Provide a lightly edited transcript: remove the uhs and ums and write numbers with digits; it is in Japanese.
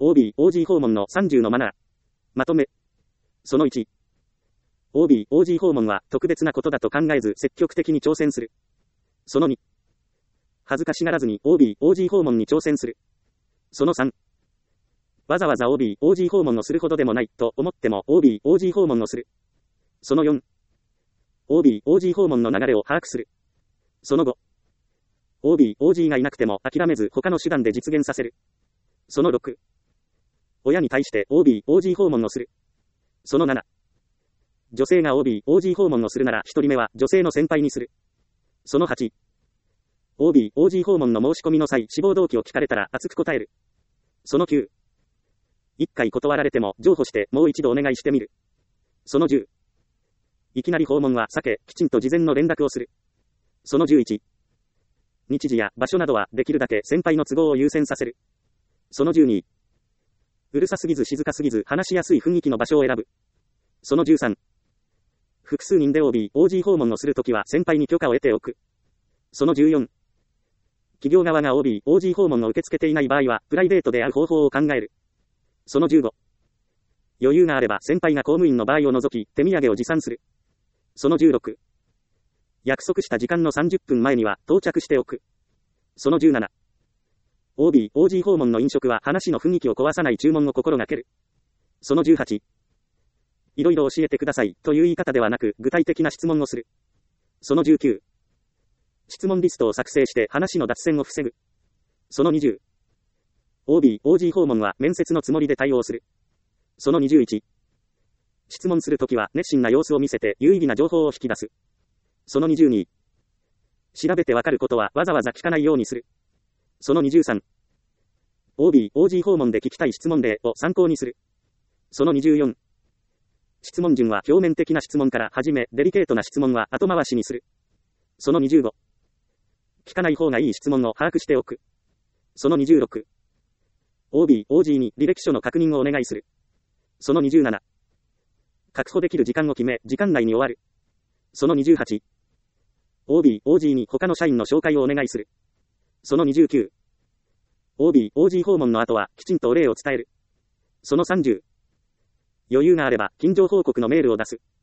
OB、OG 訪問の30のマナー。まとめ。その1。OB、OG 訪問は特別なことだと考えず積極的に挑戦する。その2。恥ずかしがらずに OB、OG 訪問に挑戦する。その3。わざわざ OB、OG 訪問をするほどでもないと思っても OB、OG 訪問をする。その4。OB、OG 訪問の流れを把握する。その5。OB、OG がいなくても諦めず他の手段で実現させる。その6。親に対して OB、OG 訪問をする。その7。女性が OB、OG 訪問をするなら1人目は女性の先輩にする。その8。OB、OG 訪問の申し込みの際、志望動機を聞かれたら熱く答える。その9。1回断られても譲歩してもう一度お願いしてみる。その10。いきなり訪問は避け、きちんと事前の連絡をする。その11。日時や場所などはできるだけ先輩の都合を優先させる。その12。うるさすぎず静かすぎず話しやすい雰囲気の場所を選ぶ。その13。複数人で OB、OG 訪問をするときは先輩に許可を得ておく。その14。企業側が OB、OG 訪問を受け付けていない場合は、プライベートで会う方法を考える。その15。余裕があれば先輩が公務員の場合を除き、手土産を持参する。その16。約束した時間の30分前には到着しておく。その17。OB、OG 訪問の飲食は話の雰囲気を壊さない注文を心がける。その18。いろいろ教えてくださいという言い方ではなく、具体的な質問をする。その19。質問リストを作成して話の脱線を防ぐ。その20。OB、OG 訪問は面接のつもりで対応する。その21。質問するときは熱心な様子を見せて有意義な情報を引き出す。その22。調べてわかることはわざわざ聞かないようにする。その23。OB、OG 訪問で聞きたい質問例を参考にする。その24。質問順は表面的な質問から始め、デリケートな質問は後回しにする。その25。聞かない方がいい質問を把握しておく。その26。OB、OG に履歴書の確認をお願いする。その27。確保できる時間を決め、時間内に終わる。その28。OB、OG に他の社員の紹介をお願いする。その29。OB、OG 訪問の後は、きちんとお礼を伝える。その30。余裕があれば、近況報告のメールを出す。